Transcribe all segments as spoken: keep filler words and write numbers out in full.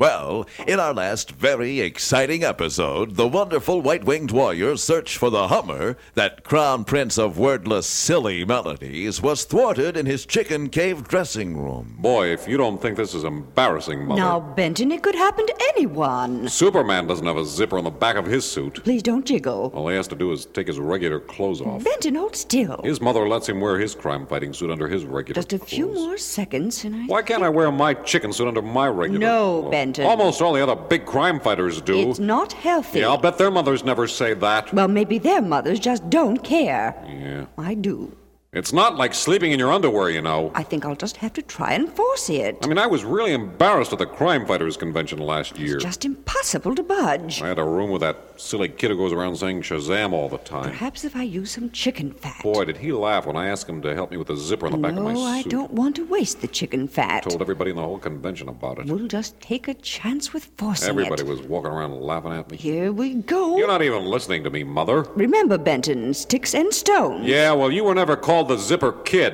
Well, in our last very exciting episode, the wonderful white-winged warrior search for the Hummer, that crown prince of wordless, silly melodies, was thwarted in his chicken cave dressing room. Boy, if you don't think this is embarrassing, Mother. Now, Benton, it could happen to anyone. Superman doesn't have a zipper on the back of his suit. Please don't jiggle. All he has to do is take his regular clothes off. Benton, hold still. His mother lets him wear his crime-fighting suit under his regular Just a clothes. few more seconds and I... Why can't I wear my chicken suit under my regular No, clothes? Benton. Almost all the other big crime fighters do. It's not healthy. Yeah, I'll bet their mothers never say that. Well, maybe their mothers just don't care. Yeah. I do. It's not like sleeping in your underwear, you know. I think I'll just have to try and force it. I mean, I was really embarrassed at the Crime Fighters Convention last year. It's just impossible to budge. I had a room with that silly kid who goes around saying Shazam all the time. Perhaps if I use some chicken fat. Boy, did he laugh when I asked him to help me with the zipper on the back no, of my I suit. don't want to waste the chicken fat. I told everybody in the whole convention about it. We'll just take a chance with forcing Everybody it. was walking around laughing at me. Here we go. You're not even listening to me, Mother. Remember, Benton, sticks and stones. Yeah, well, you were never called the Zipper Kid.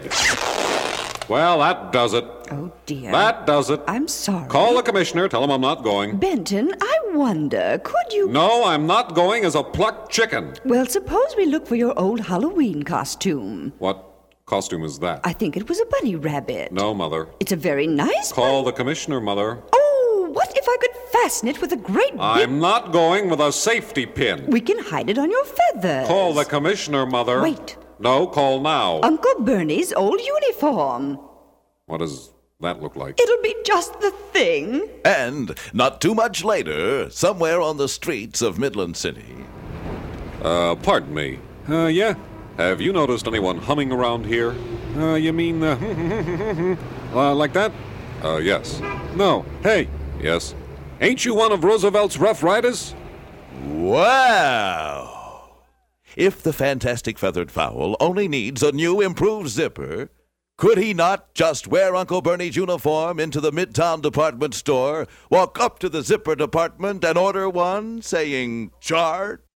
Well, that does it. Oh, dear. That does it. I'm sorry. Call the commissioner, tell him I'm not going. Benton, I wonder, could you... No, I'm not going as a plucked chicken. Well, suppose we look for your old Halloween costume. What costume is that? I think it was a bunny rabbit. No, Mother. It's a very nice... Call the commissioner, Mother. Oh, what if I could fasten it with a great big... I'm not going with a safety pin. We can hide it on your feathers. Call the commissioner, Mother. Wait. No, call now. Uncle Bernie's old uniform. What does that look like? It'll be just the thing. And, not too much later, somewhere on the streets of Midland City. Uh, pardon me. Uh, yeah? Have you noticed anyone humming around here? Uh, you mean, uh, uh, like that? Uh, yes. No. Hey. Yes. Ain't you one of Roosevelt's Rough Riders? Wow! If the fantastic feathered fowl only needs a new improved zipper, could he not just wear Uncle Bernie's uniform into the Midtown department store, walk up to the zipper department and order one, saying, "Chart"?